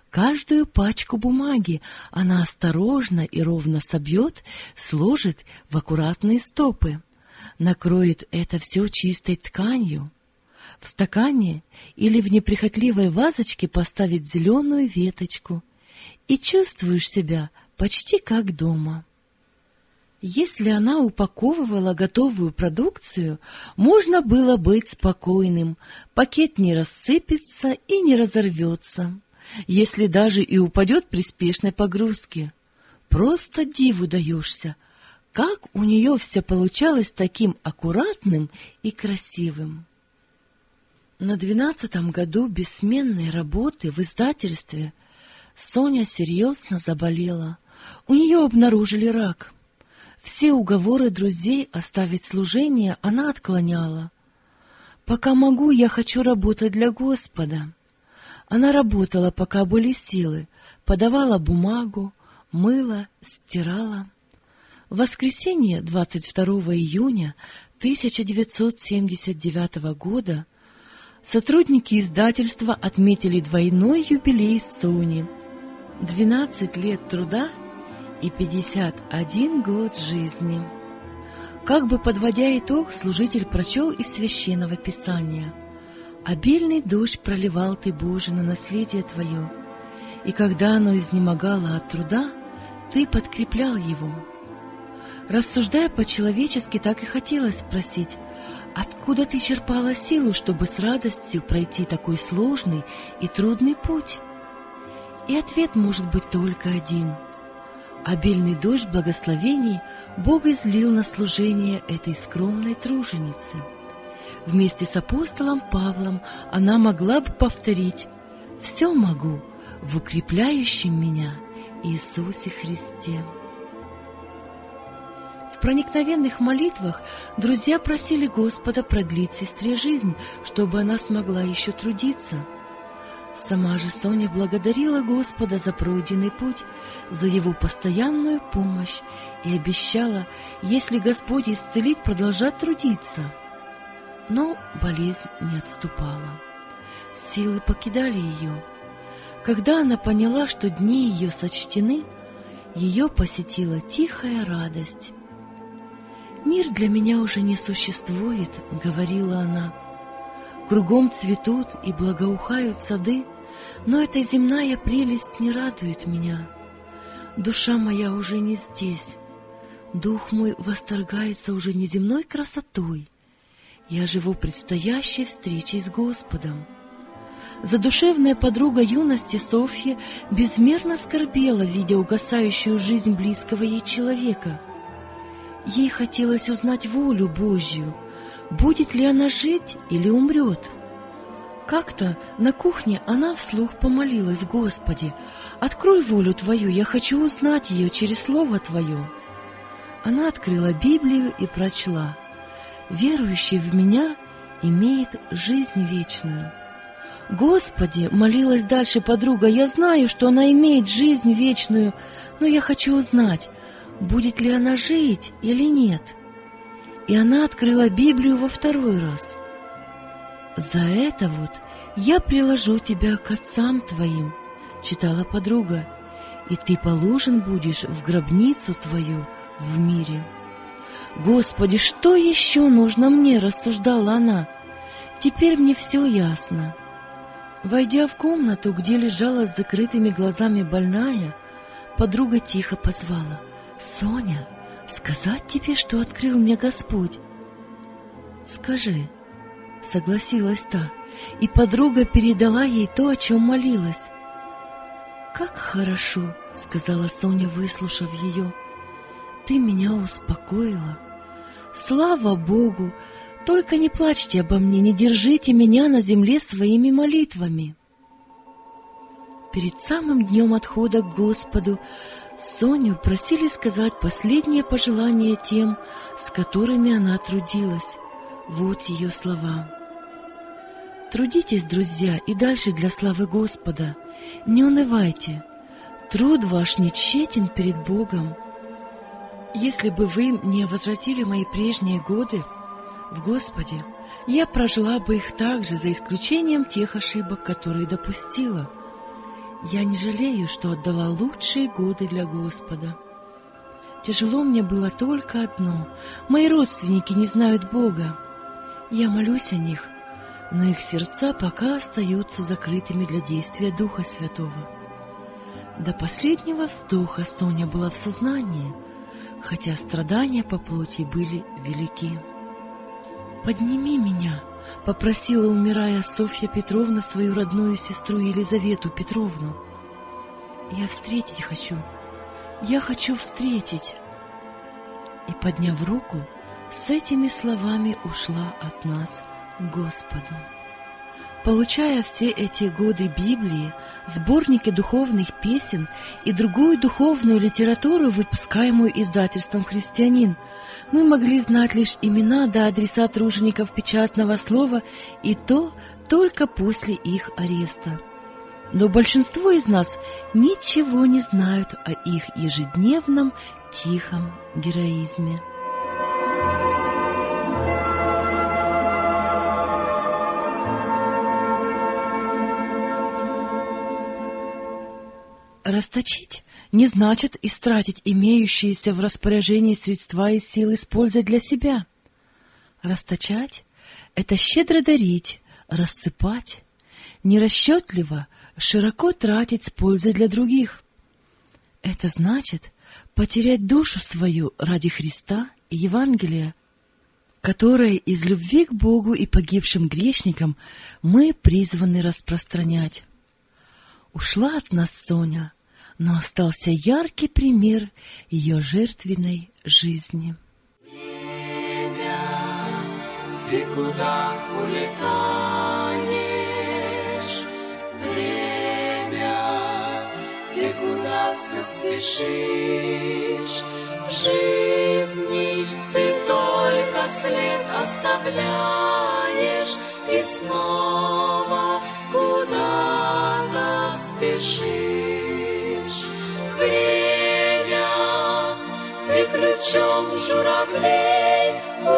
Каждую пачку бумаги она осторожно и ровно собьет, сложит в аккуратные стопы, накроет это все чистой тканью. В стакане или в неприхотливой вазочке поставить зеленую веточку, и чувствуешь себя почти как дома. Если она упаковывала готовую продукцию, можно было быть спокойным, пакет не рассыпется и не разорвется, если даже и упадет при спешной погрузке. Просто диву даешься, как у нее все получалось таким аккуратным и красивым. На двенадцатом году бессменной работы в издательстве Соня серьезно заболела. У нее обнаружили рак. Все уговоры друзей оставить служение она отклоняла. «Пока могу, я хочу работать для Господа». Она работала, пока были силы, подавала бумагу, мыла, стирала. В воскресенье двадцать второго июня тысяча девятьсот семьдесят девятого года сотрудники издательства отметили двойной юбилей Сони. двенадцать лет труда и пятьдесят один год жизни. Как бы подводя итог, служитель прочел из Священного Писания: «Обильный дождь проливал Ты, Боже, на наследие Твое, и когда оно изнемогало от труда, Ты подкреплял его». Рассуждая по-человечески, так и хотелось спросить: откуда ты черпала силу, чтобы с радостью пройти такой сложный и трудный путь? И ответ может быть только один. Обильный дождь благословений Бог излил на служение этой скромной труженицы. Вместе с апостолом Павлом она могла бы повторить: «Все могу в укрепляющем меня Иисусе Христе». В проникновенных молитвах друзья просили Господа продлить сестре жизнь, чтобы она смогла еще трудиться. Сама же Соня благодарила Господа за пройденный путь, за Его постоянную помощь и обещала, если Господь исцелит, продолжать трудиться. Но болезнь не отступала. Силы покидали ее. Когда она поняла, что дни ее сочтены, ее посетила тихая радость. «Мир для меня уже не существует», — говорила она. «Кругом цветут и благоухают сады, но эта земная прелесть не радует меня. Душа моя уже не здесь, дух мой восторгается уже неземной красотой. Я живу предстоящей встречей с Господом». Задушевная подруга юности Софья безмерно скорбела, видя угасающую жизнь близкого ей человека. Ей хотелось узнать волю Божью, будет ли она жить или умрет. Как-то на кухне она вслух помолилась: «Господи, открой волю Твою, я хочу узнать ее через Слово Твое». Она открыла Библию и прочла: «Верующий в Меня имеет жизнь вечную». «Господи», — молилась дальше подруга, — «я знаю, что она имеет жизнь вечную, но я хочу узнать, будет ли она жить или нет». И она открыла Библию во второй раз. «За это вот я приложу тебя к отцам твоим», — читала подруга, «и ты положен будешь в гробницу твою в мире». «Господи, что еще нужно мне?» — рассуждала она. «Теперь мне все ясно». Войдя в комнату, где лежала с закрытыми глазами больная, подруга тихо позвала: «Соня, сказать тебе, что открыл мне Господь?» «Скажи», — согласилась та, и подруга передала ей то, о чем молилась. «Как хорошо», — сказала Соня, выслушав ее, — «ты меня успокоила. Слава Богу! Только не плачьте обо мне, не держите меня на земле своими молитвами». Перед самым днем отхода к Господу Соню просили сказать последнее пожелание тем, с которыми она трудилась. Вот ее слова: «Трудитесь, друзья, и дальше для славы Господа. Не унывайте. Труд ваш не тщетен перед Богом. Если бы вы мне возвратили мои прежние годы в Господе, я прожила бы их также, за исключением тех ошибок, которые допустила. Я не жалею, что отдала лучшие годы для Господа. Тяжело мне было только одно. Мои родственники не знают Бога. Я молюсь о них, но их сердца пока остаются закрытыми для действия Духа Святого. До последнего вздоха Соня была в сознании, хотя страдания по плоти были велики. «Подними меня», — попросила, умирая, Софья Петровна свою родную сестру Елизавету Петровну. «Я встретить хочу, я хочу встретить». И, подняв руку, с этими словами ушла от нас к Господу. Получая все эти годы Библии, сборники духовных песен и другую духовную литературу, выпускаемую издательством «Христианин», мы могли знать лишь имена да адреса тружеников печатного слова, и то только после их ареста. Но большинство из нас ничего не знают о их ежедневном тихом героизме. Расточить не значит истратить имеющиеся в распоряжении средства и силы с пользой для себя. Расточать — это щедро дарить, рассыпать, нерасчетливо, широко тратить с пользой для других. Это значит потерять душу свою ради Христа и Евангелия, которое из любви к Богу и погибшим грешникам мы призваны распространять. Ушла от нас Соня, но остался яркий пример ее жертвенной жизни. Время, ты куда улетаешь? Время, ты куда все спешишь? В жизни ты только след оставляешь и снова куда-то спешишь. Время, ты ключом журавлей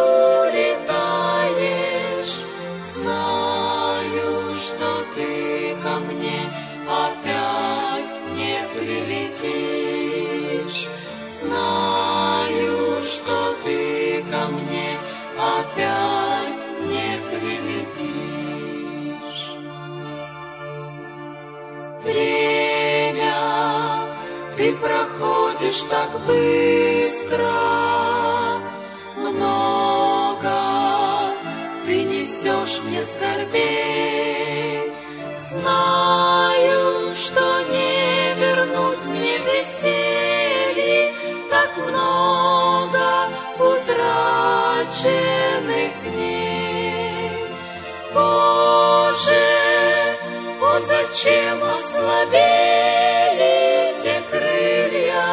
улетаешь. Знаю, что ты ко мне опять не прилетишь. Знаю, что ты ко мне опять не прилетишь. Время, ты проходишь так быстро, много ты несешь мне скорбей. Знаю, что не вернуть мне веселье, так много утраченных дней. Боже, о, зачем ослабели те крылья?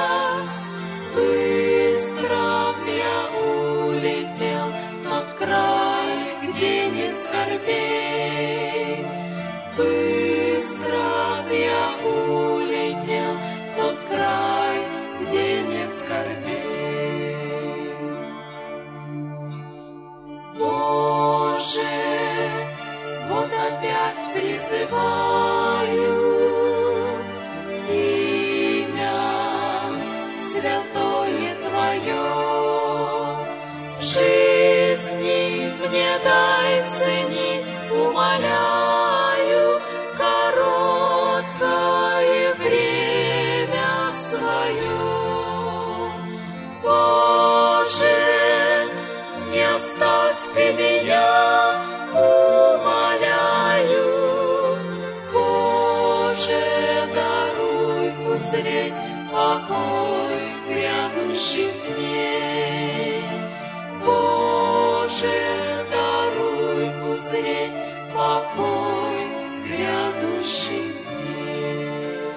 Быстро я улетел в тот край, где нет скорбей. Быстро я улетел в тот край, где нет скорбей. Боже, вот опять призываю имя святое Твое. В жизни мне дай ценить, умоляю, короткое время свое. Боже, не оставь ты меня, умоляю. Боже, даруй узреть покой грядущих дней. Боже, даруй узреть покой грядущих дней.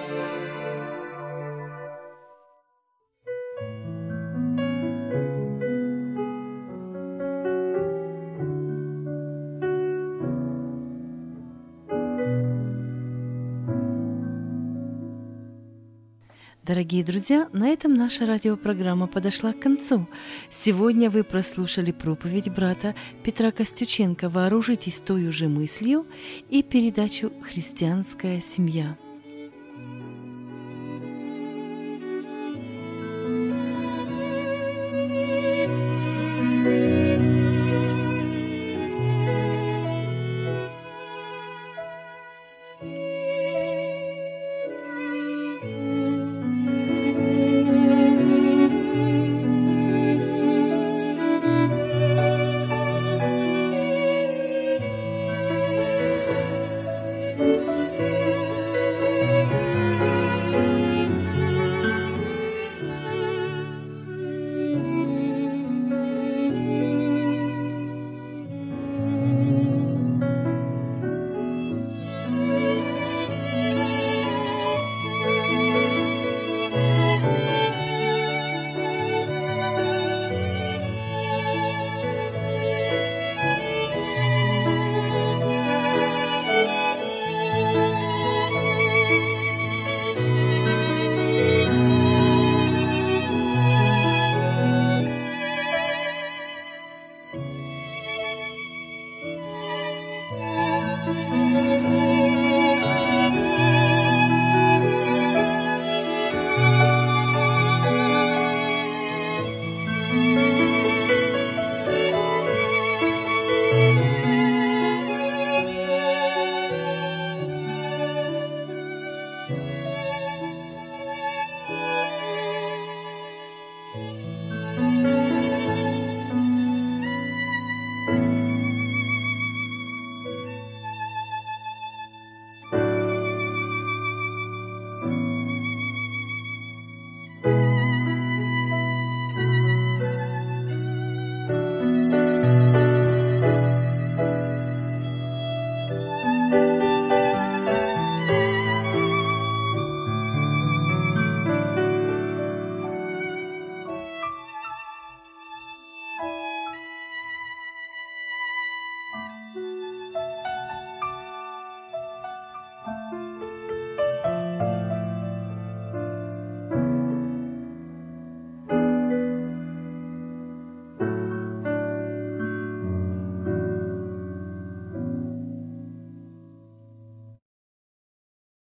Дорогие друзья, на этом наша радиопрограмма подошла к концу. Сегодня вы прослушали проповедь брата Петра Костюченко «Вооружитесь той же мыслью» и передачу «Христианская семья».